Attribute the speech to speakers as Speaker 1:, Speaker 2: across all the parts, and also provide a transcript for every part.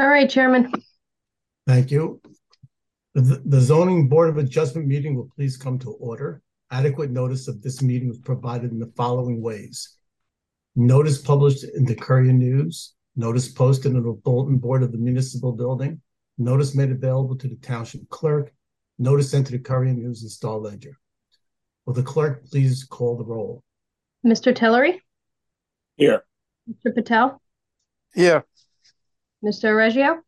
Speaker 1: All right, Chairman.
Speaker 2: Thank you. The Zoning Board of Adjustment meeting will please come to order. Adequate notice of this meeting was provided in the following ways. Notice published in the Courier News, notice posted in the bulletin board of the municipal building, notice made available to the township clerk, notice sent to the Courier News and Star Ledger. Will the clerk please call the roll?
Speaker 1: Mr. Tillery?
Speaker 3: Here.
Speaker 1: Mr. Patel?
Speaker 3: Here.
Speaker 1: Mr. Reggio?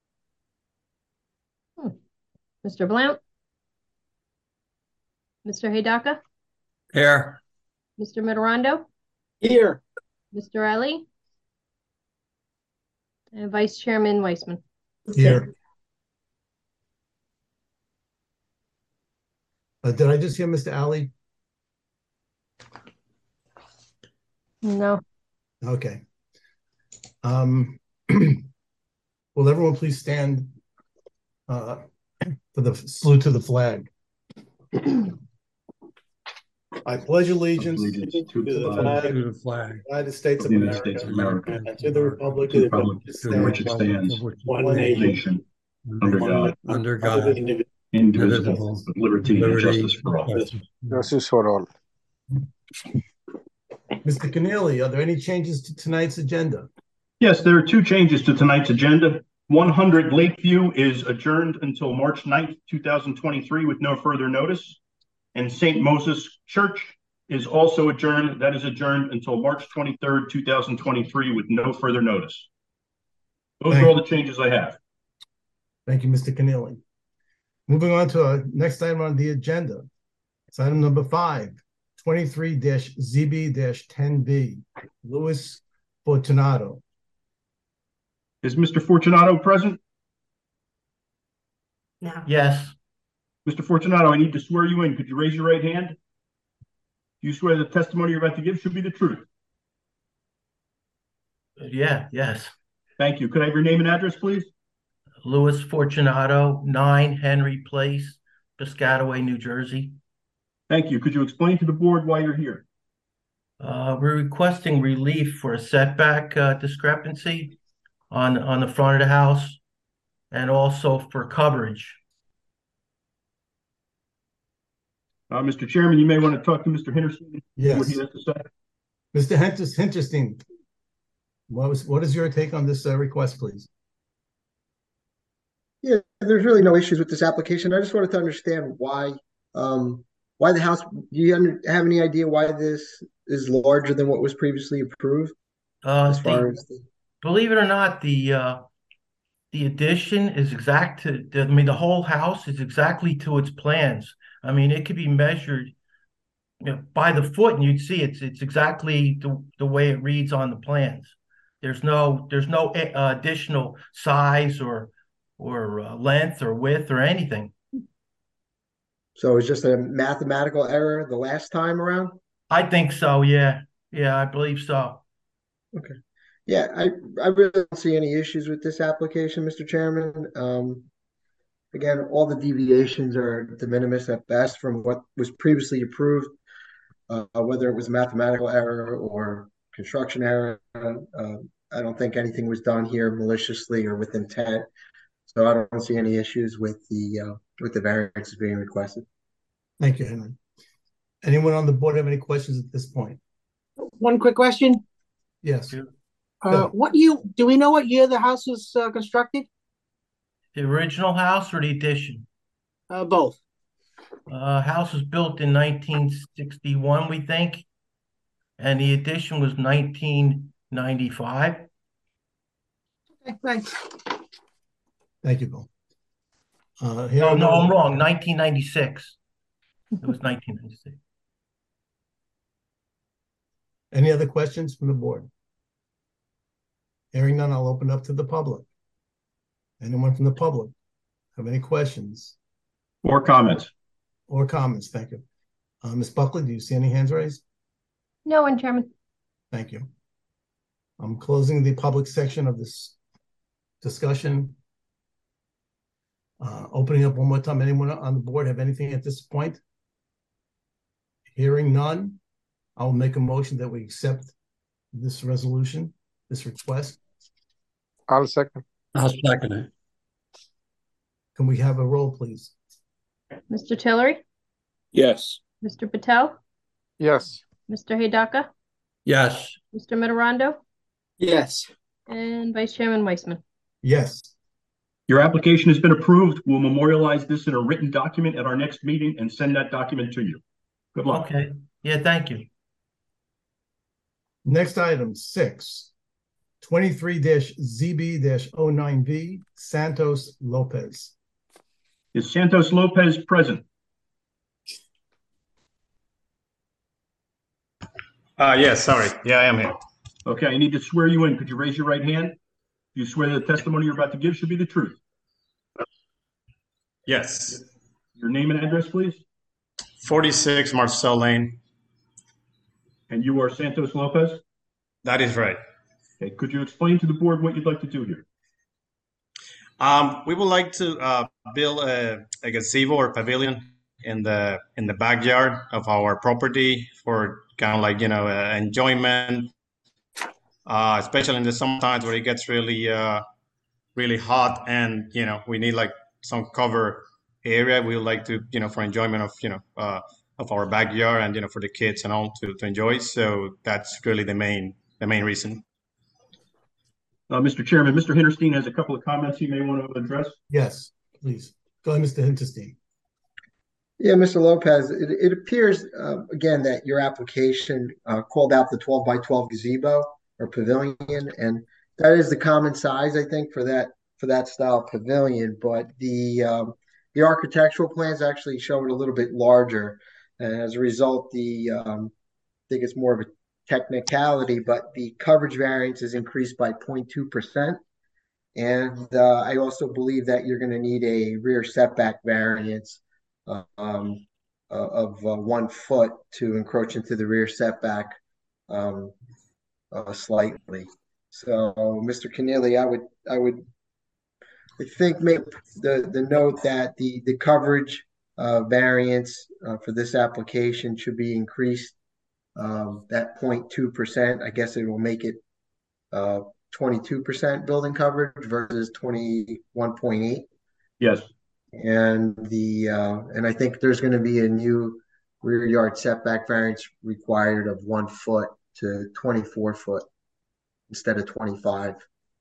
Speaker 1: Mr. Blount? Mr. Hidaka?
Speaker 3: Here.
Speaker 1: Mr. Mitterondo?
Speaker 3: Here.
Speaker 1: Mr. Ali? And Vice Chairman Weissman.
Speaker 2: Here. Did I just hear Mr. Ali?
Speaker 1: No.
Speaker 2: Okay. Will everyone please stand for the salute to the flag? I pledge allegiance to the flag, United States of America, and to the republic
Speaker 4: for which it stands,
Speaker 2: one nation,
Speaker 4: under God, indivisible, with liberty and justice for all.
Speaker 3: Justice for all.
Speaker 2: Mr. Keneally, are there any changes to tonight's agenda?
Speaker 4: Yes, there are two changes to tonight's agenda. 100 Lakeview is adjourned until March 9th, 2023 with no further notice. And St. Moses Church is also adjourned. That is adjourned until March 23rd, 2023 with no further notice. Those are all the changes I have.
Speaker 2: Thank you, Mr. Keneally. Moving on to our next item on the agenda. It's item number 5, 23-ZB-10B, Louis Fortunato.
Speaker 4: Is Mr. Fortunato present?
Speaker 5: No.
Speaker 3: Yes.
Speaker 4: Mr. Fortunato, I need to swear you in. Could you raise your right hand? Do you swear the testimony you're about to give should be the truth?
Speaker 3: Yes.
Speaker 4: Thank you. Could I have your name and address, please?
Speaker 3: Louis Fortunato, 9 Henry Place, Piscataway, New Jersey.
Speaker 4: Thank you. Could you explain to the board why you're here?
Speaker 3: We're requesting relief for a setback discrepancy on the front of the house and also for coverage.
Speaker 4: Mr. Chairman, you may want to talk to Mr. Hinterstein.
Speaker 2: Yes.
Speaker 4: What he has to say.
Speaker 2: Mr. Hinterstein, what is your take on this request, please?
Speaker 6: Yeah, there's really no issues with this application. I just wanted to understand why the house. Do you have any idea why this is larger than what was previously approved?
Speaker 3: Believe it or not, the addition is exact to. The whole house is exactly to its plans. I mean, it could be measured, by the foot, and you'd see it's exactly the way it reads on the plans. There's no additional size or length or width or anything.
Speaker 6: So it's just a mathematical error the last time around?
Speaker 3: I think so. Yeah, I believe so.
Speaker 6: Okay. Yeah, I really don't see any issues with this application, Mr. Chairman. Again, all the deviations are de minimis at best from what was previously approved, whether it was mathematical error or construction error. I don't think anything was done here maliciously or with intent. So I don't see any issues with the variances being requested.
Speaker 2: Thank you, Henry. Anyone on the board have any questions at this point?
Speaker 5: One quick question.
Speaker 2: Yes.
Speaker 5: Do we know what year the house was constructed?
Speaker 3: The original house or the addition?
Speaker 5: Both.
Speaker 3: House was built in 1961, we think, and the addition was 1995.
Speaker 5: Okay, thanks.
Speaker 2: Thank you, Bill.
Speaker 3: No, I'm wrong. 1996. It was 1996.
Speaker 2: Any other questions from the board? Hearing none, I'll open up to the public. Anyone from the public have any questions?
Speaker 4: Or comments?
Speaker 2: Or comments, thank you. Ms. Buckley, do you see any hands raised?
Speaker 1: No one, Chairman.
Speaker 2: Thank you. I'm closing the public section of this discussion. Opening up one more time. Anyone on the board have anything at this point? Hearing none, I will make a motion that we accept this resolution, this request.
Speaker 3: I'll second.
Speaker 7: I'll second it.
Speaker 2: Can we have a roll, please?
Speaker 1: Mr. Tillery,
Speaker 7: Yes.
Speaker 1: Mr. Patel,
Speaker 8: Yes.
Speaker 1: Mr. Hidaka,
Speaker 7: Yes.
Speaker 1: Mr. Mitterondo,
Speaker 5: Yes.
Speaker 1: and Vice Chairman Weissman.
Speaker 2: Yes.
Speaker 4: Your application has been approved. We'll memorialize this in a written document at our next meeting and send that document to you. Good luck.
Speaker 3: Okay. Yeah, thank you.
Speaker 2: Next item, 6, 23-ZB-09V, Santos Lopez.
Speaker 4: Is Santos Lopez present?
Speaker 9: Yes, sorry. Yeah, I am here.
Speaker 4: Okay, I need to swear you in. Could you raise your right hand? Do you swear that the testimony you're about to give should be the truth?
Speaker 9: Yes.
Speaker 4: Your name and address, please.
Speaker 9: 46 Marcel Lane.
Speaker 4: And you are Santos Lopez?
Speaker 9: That is right.
Speaker 4: Okay, could you explain to the board what you'd like to do here?
Speaker 9: We would like to build a gazebo or pavilion in the backyard of our property for kind of like, enjoyment, especially in the summer times where it gets really, really hot and, we need like some cover area. We would like to, for enjoyment of our backyard and, for the kids and all to enjoy. So that's really the main reason.
Speaker 4: Mr. Chairman, Mr. Hinterstein has a couple of comments he may want to address.
Speaker 2: Yes, please. Go ahead, Mr. Hinterstein.
Speaker 6: Yeah, Mr. Lopez, it appears, again, that your application called out the 12 by 12 gazebo or pavilion, and that is the common size, I think, for that style pavilion. But the architectural plans actually show it a little bit larger, and as a result, I think it's more of a technicality, but the coverage variance is increased by 0.2%. And I also believe that you're going to need a rear setback variance of 1 foot to encroach into the rear setback slightly. So, Mr. Keneally, I think make the note that the coverage variance for this application should be increased. That 0.2%, I guess it will make it 22% building coverage versus 21.8.
Speaker 4: Yes.
Speaker 6: And I think there's going to be a new rear yard setback variance required of 1 foot to 24 foot instead of 25.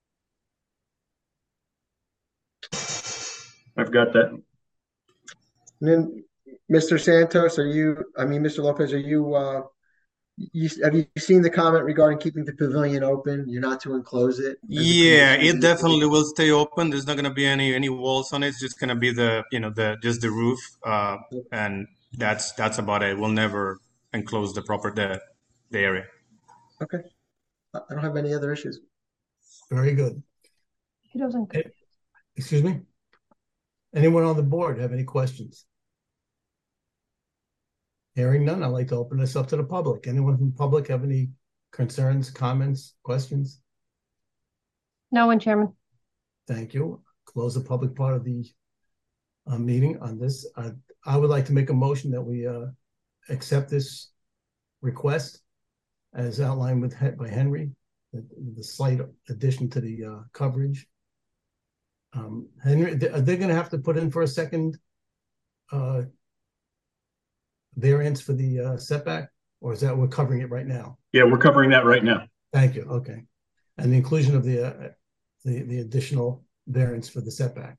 Speaker 4: I've got that.
Speaker 6: And then, Mr. Santos, Mr. Lopez, have you seen the comment regarding keeping the pavilion open? You're not to enclose it?
Speaker 9: Yeah, it definitely will stay open. There's not going to be any walls on it. It's just going to be just the roof, and that's about it. We'll never enclose the area.
Speaker 6: Okay, I don't have any other issues.
Speaker 2: Very good.
Speaker 1: He doesn't.
Speaker 2: Excuse me? Anyone on the board have any questions? Hearing none, I'd like to open this up to the public. Anyone from the public have any concerns, comments, questions?
Speaker 1: No one, Chairman.
Speaker 2: Thank you. Close the public part of the meeting on this. I would like to make a motion that we accept this request as outlined by Henry, the slight addition to the coverage. Henry, are they going to have to put in for a second variance for the setback, or is that we're covering it right now?
Speaker 4: Yeah, we're covering that right now.
Speaker 2: Thank you. Okay, and the inclusion of the additional variance for the setback.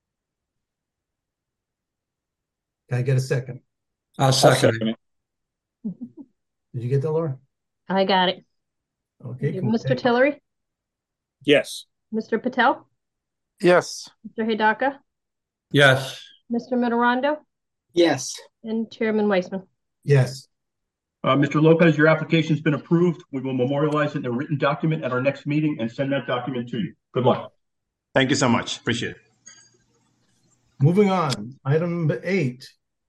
Speaker 2: Can I get a second?
Speaker 7: I'll second it.
Speaker 2: Did you get that, Laura?
Speaker 1: I got it.
Speaker 2: Okay.
Speaker 1: Mr. Tillery,
Speaker 7: Yes.
Speaker 1: Mr. Patel,
Speaker 8: Yes.
Speaker 1: Mr. Hidaka,
Speaker 7: Yes.
Speaker 1: Mr. Mitterondo,
Speaker 5: Yes.
Speaker 1: and Chairman Weissman.
Speaker 2: Yes.
Speaker 4: Mr. Lopez, your application's been approved. We will memorialize it in a written document at our next meeting and send that document to you. Good luck.
Speaker 9: Thank you so much. Appreciate it.
Speaker 2: Moving on, item number 8,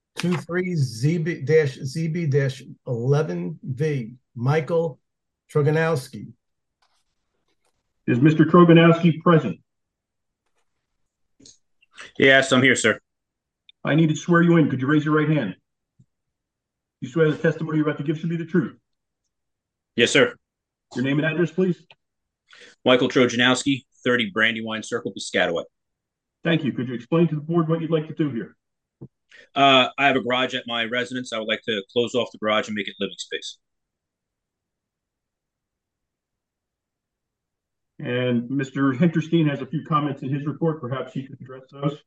Speaker 2: 23-ZB-11V, Michael Troganowski.
Speaker 4: Is Mr. Troganowski present?
Speaker 10: Yes, I'm here, sir.
Speaker 4: I need to swear you in. Could you raise your right hand? You swear the testimony you're about to give should be the truth?
Speaker 10: Yes, sir.
Speaker 4: Your name and address, please.
Speaker 10: Michael Trojanowski, 30 Brandywine Circle, Piscataway.
Speaker 4: Thank you. Could you explain to the board what you'd like to do here?
Speaker 10: I have a garage at my residence. I would like to close off the garage and make it living space.
Speaker 4: And Mr. Hinterstein has a few comments in his report. Perhaps he could address those.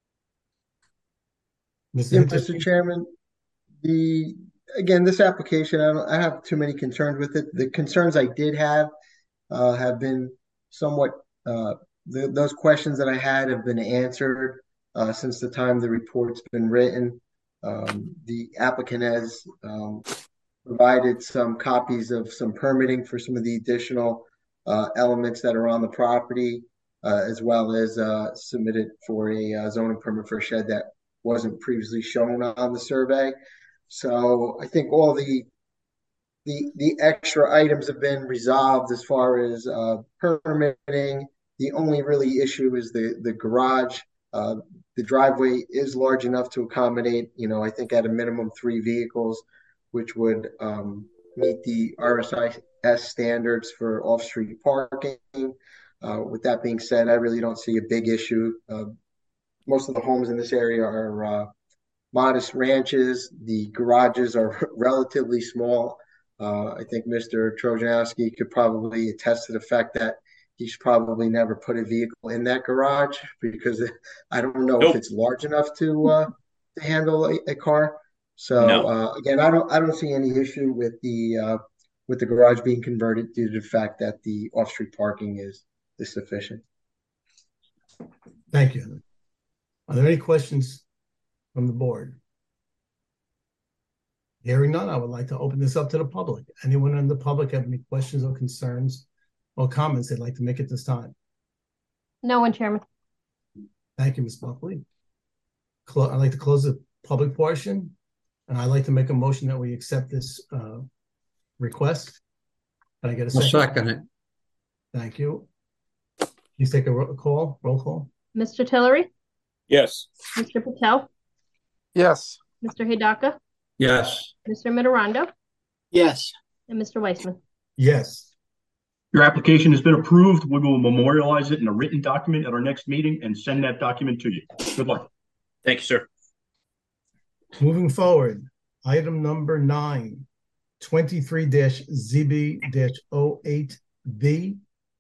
Speaker 6: Mr. Chairman, again, this application, I have too many concerns with it. The concerns I did have been somewhat, those questions that I had have been answered since the time the report's been written. The applicant has provided some copies of some permitting for some of the additional elements that are on the property, as well as submitted for a zoning permit for a shed that wasn't previously shown on the survey. So I think all the extra items have been resolved as far as permitting. The only really issue is the garage. The driveway is large enough to accommodate, I think at a minimum 3 vehicles, which would meet the RSIS standards for off-street parking. With that being said, I really don't see a big issue. Most of the homes in this area are modest ranches. The garages are relatively small. I think Mr. Trojanowski could probably attest to the fact that he's probably never put a vehicle in that garage because I don't know if it's large enough to handle a car. So again, I don't see any issue with the garage being converted due to the fact that the off-street parking is sufficient.
Speaker 2: Thank you. Are there any questions from the board? Hearing none, I would like to open this up to the public. Anyone in the public have any questions or concerns or comments they'd like to make at this time?
Speaker 1: No one, Chairman.
Speaker 2: Thank you, Ms. Buckley. I'd like to close the public portion, and I'd like to make a motion that we accept this request. Can I get a second?
Speaker 7: I'll second it.
Speaker 2: Thank you. Please take a roll call.
Speaker 1: Mr. Tillery?
Speaker 7: Yes.
Speaker 1: Mr. Patel?
Speaker 8: Yes.
Speaker 1: Mr. Hidaka?
Speaker 7: Yes.
Speaker 1: Mr. Mitterondo?
Speaker 5: Yes.
Speaker 1: And Mr. Weissman?
Speaker 2: Yes.
Speaker 4: Your application has been approved. We will memorialize it in a written document at our next meeting and send that document to you. Good luck.
Speaker 10: Thank you, sir.
Speaker 2: Moving forward, item number 9, 23-ZB-08B.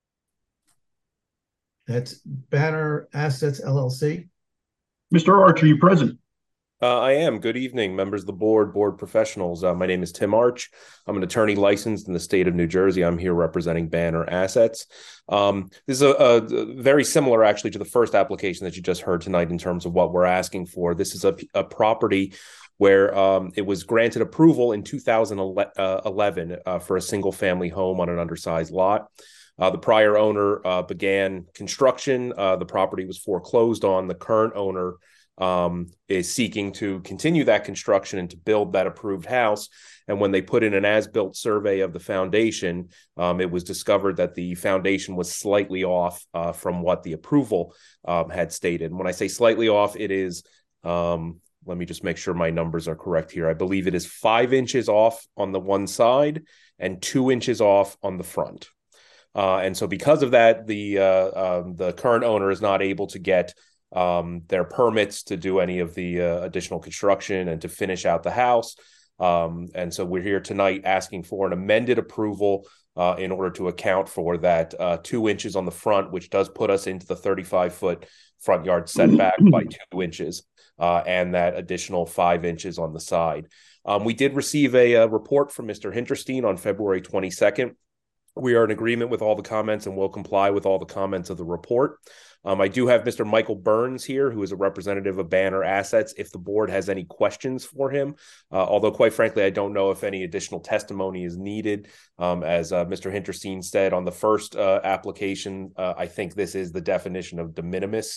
Speaker 2: That's Banner Assets, LLC.
Speaker 4: Mr. Arch, are you present?
Speaker 11: I am. Good evening, members of the board professionals. My name is Tim Arch. I'm an attorney licensed in the state of New Jersey. I'm here representing Banner Assets. This is a very similar, actually, to the first application that you just heard tonight in terms of what we're asking for. This is a property where it was granted approval in 2011 for a single-family home on an undersized lot. The prior owner began construction. The property was foreclosed on. The current owner is seeking to continue that construction and to build that approved house. And when they put in an as-built survey of the foundation, it was discovered that the foundation was slightly off from what the approval had stated. And when I say slightly off, it is, let me just make sure my numbers are correct here. I believe it is 5 inches off on the one side and 2 inches off on the front. And so because of that, the current owner is not able to get their permits to do any of the additional construction and to finish out the house. And so we're here tonight asking for an amended approval in order to account for that 2 inches on the front, which does put us into the 35-foot front yard setback by 2 inches, and that additional 5 inches on the side. We did receive a report from Mr. Hinterstein on February 22nd. We are in agreement with all the comments and will comply with all the comments of the report. I do have Mr. Michael Burns here, who is a representative of Banner Assets, if the board has any questions for him. Although, quite frankly, I don't know if any additional testimony is needed. As Mr. Hinterstein said on the first application, I think this is the definition of de minimis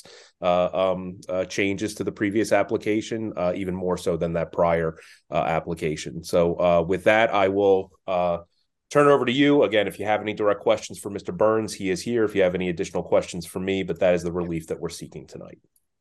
Speaker 11: changes to the previous application, even more so than that prior application. So with that, I will turn it over to you. Again, if you have any direct questions for Mr. Burns, he is here. If you have any additional questions for me, but that is the relief that we're seeking tonight.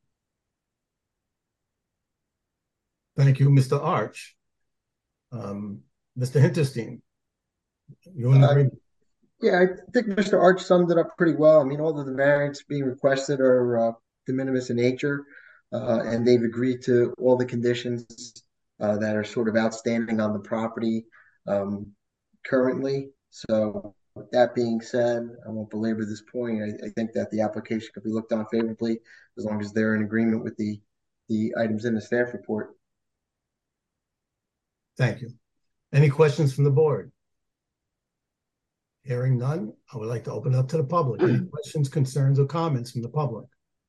Speaker 2: Thank you, Mr. Arch. Mr. Hinterstein, you in agreement?
Speaker 6: Yeah, I think Mr. Arch summed it up pretty well. I mean, all of the variants being requested are de minimis in nature, and they've agreed to all the conditions that are sort of outstanding on the property um, currently. So, with that being said, I won't belabor this point. I think that the application could be looked on favorably as long as they're in agreement with the items in the staff report.
Speaker 2: Thank you. Any questions from the board? Hearing none, I would like to open up to the public. Any questions, concerns, or comments from the public?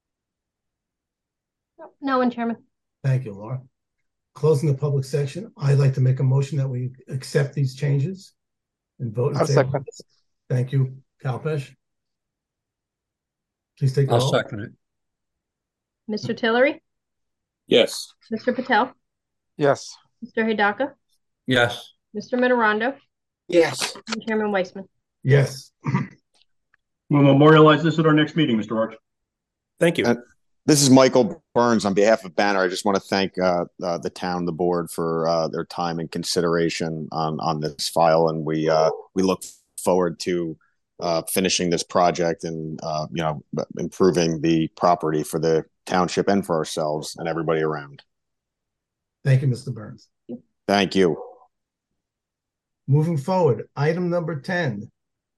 Speaker 1: No one, Chairman.
Speaker 2: Thank you, Laura. Closing the public section, I'd like to make a motion that we accept these changes and vote in
Speaker 8: I'll
Speaker 2: favor.
Speaker 8: second.
Speaker 2: Thank you, Kalpesh. Please take the
Speaker 7: I'll
Speaker 2: roll.
Speaker 7: second it.
Speaker 1: Mr. Tillery,
Speaker 7: Yes.
Speaker 1: Mr. Patel,
Speaker 8: Yes.
Speaker 1: Mr. Hidaka,
Speaker 7: Yes.
Speaker 1: Mr. Mitterondo,
Speaker 5: Yes.
Speaker 1: and Chairman Weissman.
Speaker 2: Yes.
Speaker 4: We'll memorialize this at our next meeting, Mr. Arch.
Speaker 11: Thank you.
Speaker 12: This is Michael Burns on behalf of Banner. I just want to thank the town, the board for their time and consideration on this file, and we look forward to finishing this project and improving the property for the township and for ourselves and everybody around.
Speaker 2: Thank you, Mr. Burns.
Speaker 12: Thank you.
Speaker 2: Moving forward, item number 10,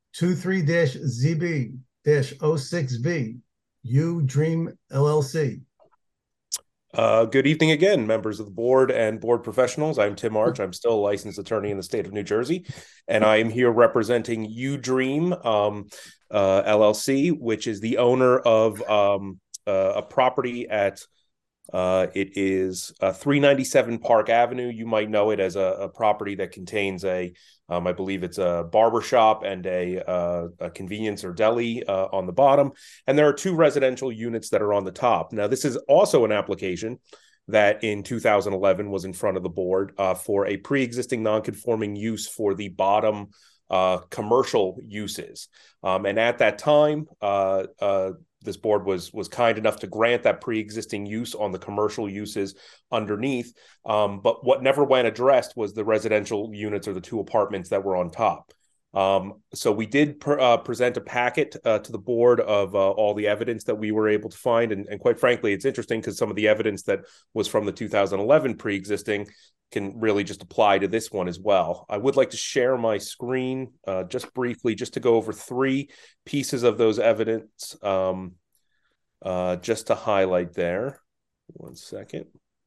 Speaker 2: 23-ZB-06V, U Dream LLC.
Speaker 11: Good evening again, members of the board and board professionals. I'm Tim Arch. I'm still a licensed attorney in the state of New Jersey, and I am here representing U Dream LLC, which is the owner of a property at it is 397 Park Avenue. You might know it as a property that contains I believe it's a barbershop and a convenience or deli on the bottom. And there are 2 residential units that are on the top. Now, this is also an application that in 2011 was in front of the board for a pre-existing non-conforming use for the bottom commercial uses. And at that time, this board was kind enough to grant that pre-existing use on the commercial uses underneath. But what never went addressed was the residential units or the 2 apartments that were on top. So we did present a packet to the board of all the evidence that we were able to find. And quite frankly, it's interesting because some of the evidence that was from the 2011 pre-existing can really just apply to this one as well. I would like to share my screen just briefly, just to go over 3 pieces of those evidence, just to highlight there. One second.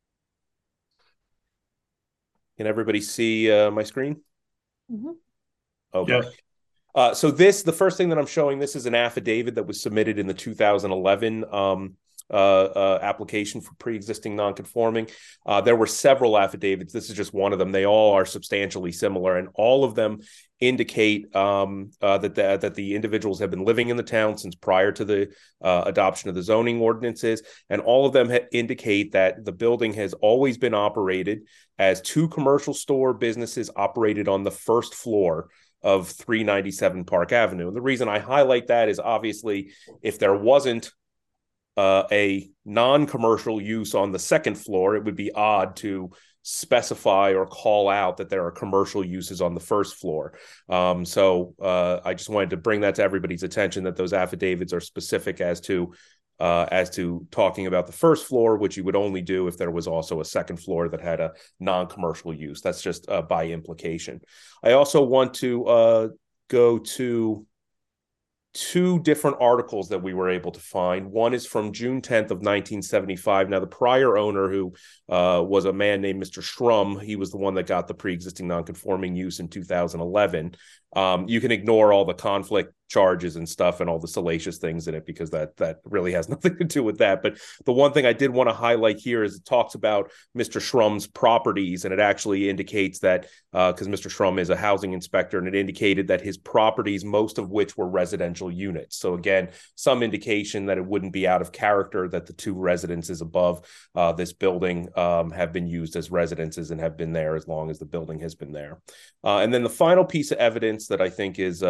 Speaker 11: Can everybody see my screen?
Speaker 1: Mm-hmm.
Speaker 11: Okay. Yes. So the first thing that I'm showing, this is an affidavit that was submitted in the 2011 application for pre-existing non-conforming. There were several affidavits. This is just one of them. They all are substantially similar, and all of them indicate that the individuals have been living in the town since prior to the adoption of the zoning ordinances, and all of them indicate that the building has always been operated as 2 commercial store businesses operated on the first floor of 397 Park Avenue. And the reason I highlight that is obviously if there wasn't a non-commercial use on the second floor, it would be odd to specify or call out that there are commercial uses on the first floor. So I just wanted to bring that to everybody's attention, that those affidavits are specific as to talking about the first floor, which you would only do if there was also a second floor that had a non-commercial use. That's just by implication. I also want to go to 2 different articles that we were able to find. One is from June 10th of 1975. Now, the prior owner, who was a man named Mr. Shrum, he was the one that got the pre-existing non-conforming use in 2011. You can ignore all the conflict charges and stuff and all the salacious things in it, because that really has nothing to do with that. But the one thing I did want to highlight here is it talks about Mr. Shrum's properties, and it actually indicates that because Mr. Shrum is a housing inspector, and it indicated that his properties, most of which were residential units. So again, some indication that it wouldn't be out of character that the 2 residences above this building have been used as residences and have been there as long as the building has been there. And then the final piece of evidence that I think is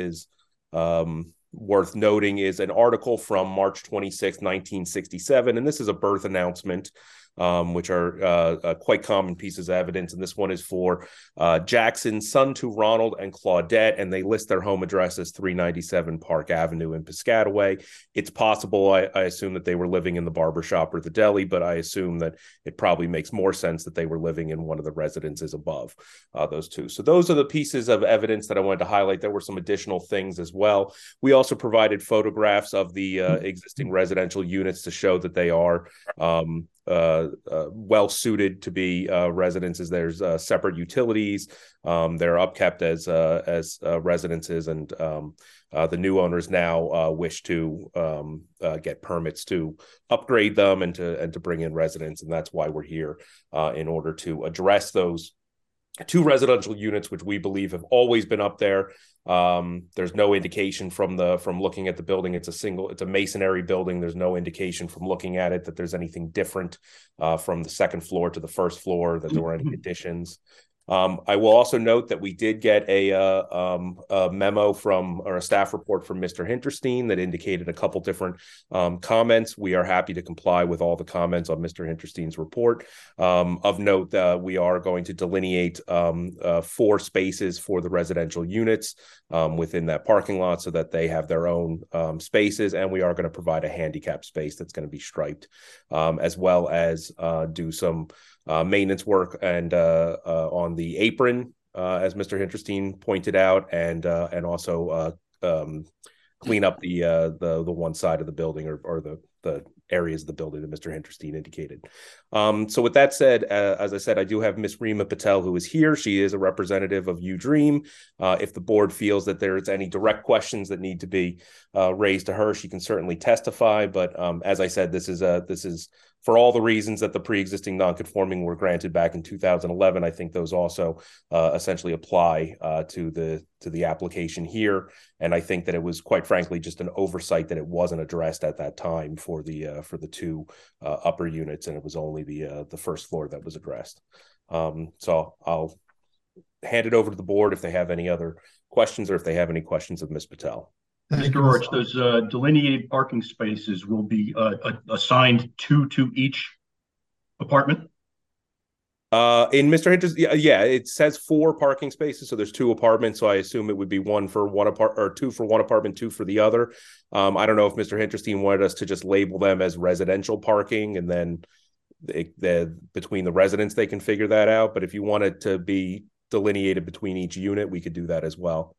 Speaker 11: worth noting is an article from March 26, 1967, and this is a birth announcement which are quite common pieces of evidence. And this one is for Jackson, son to Ronald and Claudette, and they list their home address as 397 Park Avenue in Piscataway. It's possible, I assume, that they were living in the barbershop or the deli, but I assume that it probably makes more sense that they were living in one of the residences above those two. So those are the pieces of evidence that I wanted to highlight. There were some additional things as well. We also provided photographs of the existing residential units to show that they are well suited to be residences. There's separate utilities. They're upkept as residences, and the new owners now wish to get permits to upgrade them and to bring in residents, and that's why we're here in order to address those two residential units, which we believe have always been up there. There's no indication from looking at the building. It's a masonry building. There's no indication from looking at it that there's anything different from the second floor to the first floor, that there were any additions. I will also note that we did get a memo or a staff report from Mr. Hinterstein that indicated a couple different comments. We are happy to comply with all the comments on Mr. Hinterstein's report. Of note, we are going to delineate 4 spaces for the residential units within that parking lot so that they have their own spaces, and we are going to provide a handicap space that's going to be striped, as well as do some maintenance work and on the apron, as Mr. Hinterstein pointed out, and also clean up the one side of the building or the areas of the building that Mr. Hinterstein indicated. So with that said, as I said, I do have Miss Rima Patel, who is here. She is a representative of UDream. If the board feels that there's any direct questions that need to be raised to her, she can certainly testify. But as I said, this is for all the reasons that the pre-existing non-conforming were granted back in 2011. I think those also essentially apply to the application here. And I think that it was, quite frankly, just an oversight that it wasn't addressed at that time for the two upper units, and it was only the first floor that was addressed. So I'll hand it over to the board if they have any other questions, or if they have any questions of Ms. Patel.
Speaker 4: Mr. Arch, those delineated parking spaces will be assigned to each apartment?
Speaker 11: In Mr. Hinter's, yeah, it says 4 parking spaces, so there's 2 apartments. So I assume it would be 1 for one apartment, or 2 for one apartment, 2 for the other. I don't know if Mr. Hinterstein wanted us to just label them as residential parking, and then between the residents they can figure that out. But if you want it to be delineated between each unit, we could do that as well.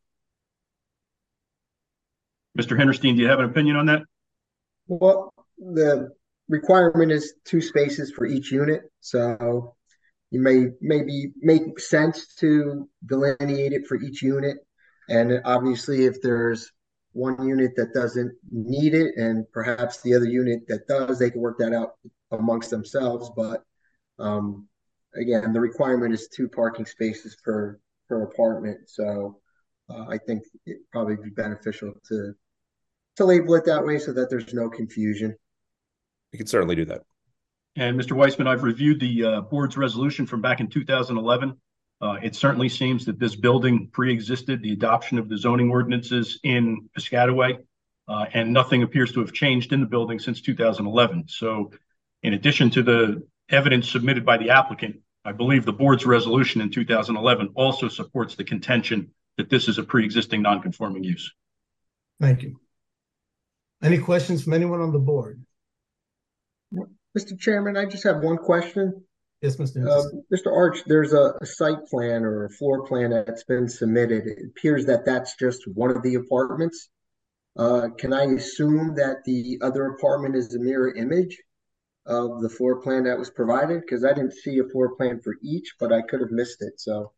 Speaker 4: Mr. Hinterstein, do you have an opinion on that?
Speaker 6: Well, the requirement is 2 spaces for each unit, so you maybe make sense to delineate it for each unit. And obviously, if there's one unit that doesn't need it, and perhaps the other unit that does, they can work that out amongst themselves. But again, the requirement is 2 parking spaces per apartment. So I think it'd probably be beneficial to label it that way so that there's no confusion.
Speaker 11: We can certainly do that.
Speaker 4: And Mr. Weissman, I've reviewed the board's resolution from back in 2011. It certainly seems that this building pre-existed the adoption of the zoning ordinances in Piscataway, and nothing appears to have changed in the building since 2011. So in addition to the evidence submitted by the applicant, I believe the board's resolution in 2011 also supports the contention that this is a pre-existing non-conforming use.
Speaker 2: Thank you. Any questions from anyone on the board?
Speaker 6: Mr. Chairman, I just have one question.
Speaker 2: Yes, Mr. Hinterstein.
Speaker 6: Mr. Arch, there's a site plan or a floor plan that's been submitted. It appears that that's just one of the apartments. Can I assume that the other apartment is a mirror image of the floor plan that was provided? Because I didn't see a floor plan for each, but I could have missed it. So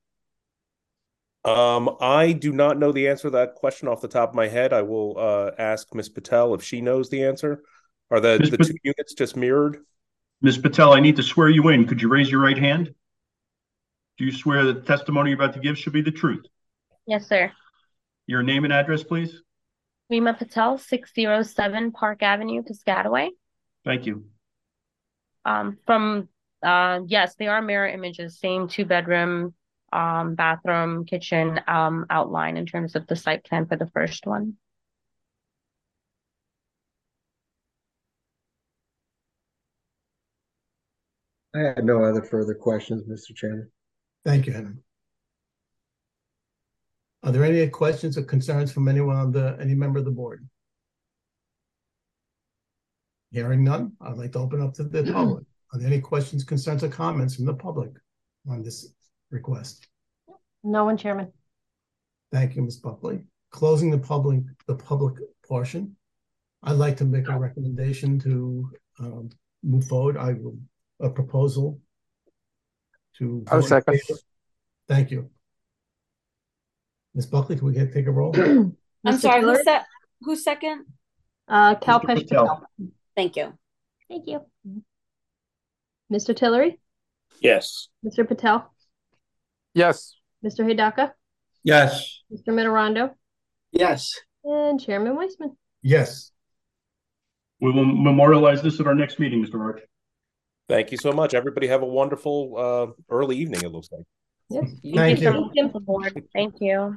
Speaker 11: I do not know the answer to that question off the top of my head. I will ask Ms. Patel if she knows the answer. Are the 2 units just mirrored?
Speaker 4: Ms. Patel, I need to swear you in. Could you raise your right hand? Do you swear that the testimony you're about to give should be the truth?
Speaker 13: Yes, sir.
Speaker 4: Your name and address, please.
Speaker 13: Rima Patel, 607 Park Avenue, Piscataway.
Speaker 4: Thank you.
Speaker 13: Yes, they are mirror images, same 2-bedroom, bathroom, kitchen, outline in terms of the site plan for the first one.
Speaker 6: I had no other further questions, Mr. Chairman.
Speaker 2: Thank you, Henry. Are there any questions or concerns from anyone on any member of the board? Hearing none, I'd like to open up to the public. Are there any questions, concerns, or comments from the public on this request?
Speaker 1: No one, Chairman.
Speaker 2: Thank you, Ms. Buckley. Closing the public portion, I'd like to make a recommendation to move forward. A proposal to.
Speaker 8: I'll second.
Speaker 2: Thank you. Ms. Buckley, can we take a roll?
Speaker 14: I'm
Speaker 1: Mr.
Speaker 14: sorry,
Speaker 1: Tillery?
Speaker 14: who's second?
Speaker 1: Kalpesh Patel.
Speaker 14: Thank you.
Speaker 1: Thank you. Mr. Tillery?
Speaker 7: Yes.
Speaker 1: Mr. Patel?
Speaker 8: Yes.
Speaker 1: Mr. Hidaka?
Speaker 3: Yes.
Speaker 1: Mr. Mitterondo?
Speaker 5: Yes.
Speaker 1: And Chairman Weissman.
Speaker 2: Yes.
Speaker 4: We will memorialize this at our next meeting, Mr. Arch.
Speaker 11: Thank you so much. Everybody have a wonderful early evening, it looks like.
Speaker 1: Yes.
Speaker 2: Thank you.
Speaker 13: So much, board. Thank you.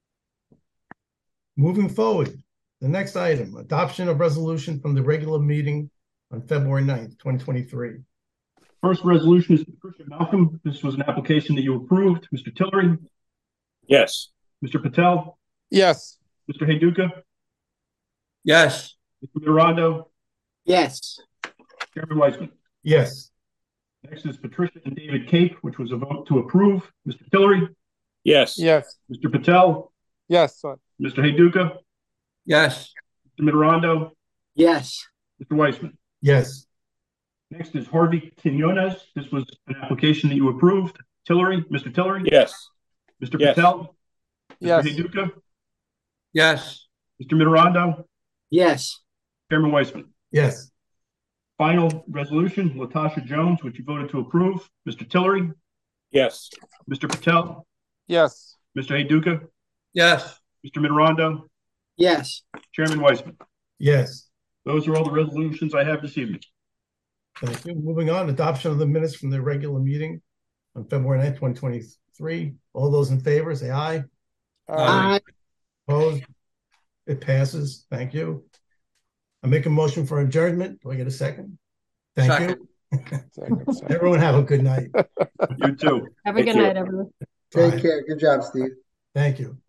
Speaker 2: Moving forward, the next item, adoption of resolution from the regular meeting on February 9th, 2023.
Speaker 4: First resolution is Patricia Malcolm. This was an application that you approved. Mr. Tillery,
Speaker 7: Yes.
Speaker 4: Mr. Patel,
Speaker 8: Yes.
Speaker 4: Mr. Heyduka,
Speaker 3: Yes.
Speaker 4: Mr. Mitterondo,
Speaker 5: Yes.
Speaker 4: Chairman Weissman.
Speaker 2: Yes.
Speaker 4: Next is Patricia and David Cape, which was a vote to approve. Mr. Tillery,
Speaker 7: Yes.
Speaker 8: Yes.
Speaker 4: Mr. Patel,
Speaker 8: Yes. Sir.
Speaker 4: Mr. Heyduka,
Speaker 3: Yes.
Speaker 4: Mr. Mitterondo,
Speaker 5: Yes.
Speaker 4: Mr. Weissman.
Speaker 2: Yes.
Speaker 4: Next is Harvey Quinones. This was an application that you approved. Tillery, Mr. Tillery,
Speaker 7: Yes.
Speaker 4: Mr.
Speaker 7: Yes.
Speaker 4: Patel,
Speaker 8: Yes.
Speaker 4: Mr. Heyduka,
Speaker 3: Yes.
Speaker 4: Mr. Mitterondo,
Speaker 5: Yes.
Speaker 4: Chairman Weissman.
Speaker 2: Yes.
Speaker 4: Final resolution, Latasha Jones, which you voted to approve. Mr. Tillery,
Speaker 7: Yes.
Speaker 4: Mr. Patel,
Speaker 8: Yes.
Speaker 4: Mr. Heyduka,
Speaker 3: Yes.
Speaker 4: Mr. Mitterondo,
Speaker 5: Yes.
Speaker 4: Chairman Weissman.
Speaker 2: Yes.
Speaker 4: Those are all the resolutions I have this evening.
Speaker 2: Thank you. Moving on, adoption of the minutes from the regular meeting on February 9th, 2023. All those in favor, say aye.
Speaker 5: Aye.
Speaker 2: Opposed? It passes. Thank you. I make a motion for adjournment. Do I get a second? Thank
Speaker 3: Second.
Speaker 2: you. Everyone have a good night.
Speaker 4: You too.
Speaker 1: Have a good night, everyone.
Speaker 6: Take
Speaker 2: Bye.
Speaker 6: care. Good job, Steve.
Speaker 2: Thank you.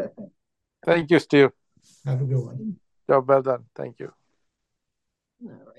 Speaker 8: Thank you, Steve.
Speaker 2: Have a good one.
Speaker 8: Job well done. Thank you.
Speaker 1: All right.